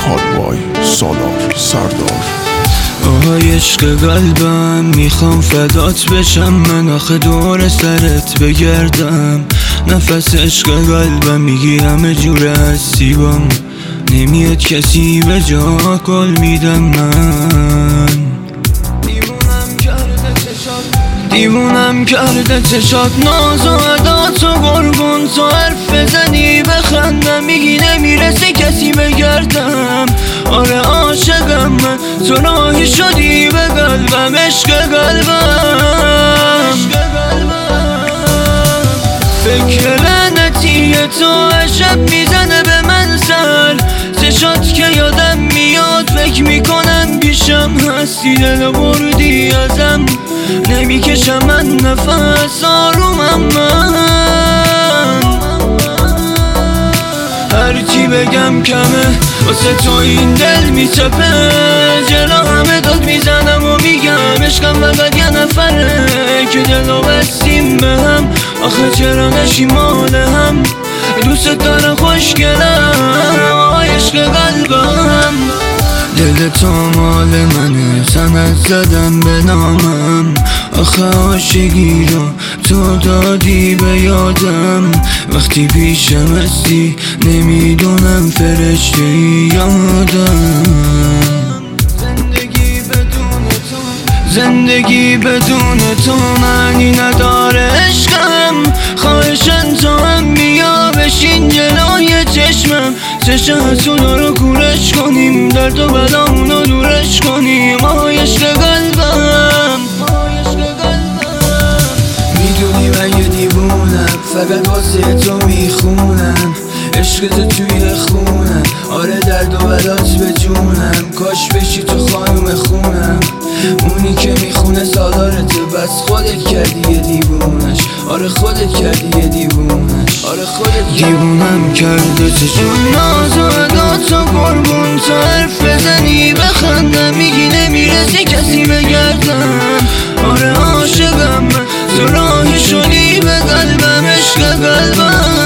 کاروای سالار سردار. آهای عشق قلبم میخوام فدات بشم، من آخه دور سرت بگردم. نفس عشق قلبم میگی همه جور هستی بام، نمیاد کسی به جا قول میدم من. دیوونم کرده چشات، ناز و عدات و قربون تو حرف بزنی بخندم، میگی نمیرسه کسی بگردم. آره عاشقم من، تو راهی شدی به قلبم، عشق قلبم. فکر لعنتی تو عجب میزنه به من سر، چشات که یادم میاد فکر میکنم پیشم هستی، دل بردی ازم نمیکشم من نفس آرومم من. هرچی بگم کمه واسه تو این دل میچپه، جلو همه داد میزنم و میگم عشقم فقط یه نفره که دلو بستیم به هم. آخه چرا نشی مال هم، دوست دارم خوشگلم آهای عشق قلبم. دل تو مال منه، سند زدم به نامم. آخه عاشقی رو تو دادی به یادم، وقتی پیشم هستی نمیدونم فرشته یادم. زندگی بدون تو معنی نداره عشقم، خواهشن تو هم بیا بشین جلوی چشمم، چشمتون رو کورش کنیم، درد و بلامونو دورش کنیم آهای عشق قلبم. میدونی من یه دیوونم، فقط واسه تو میخونم، عشقت توی خونم، آره درد و بلات به جونم. کاش بشی تو خانوم خونم، اونی که میخونه سالارته، بس خودت کردی یه دیوونش، آره خودت کردی یه دیوونش، آره خودت دیوونم کرده چشون ناز و عدات و قربون تو حرف بزنی بخندم، میگی نمیرسی کسی بگردم. آره عاشقم من، تو راهی شدی به قلبم، عشق قلبم.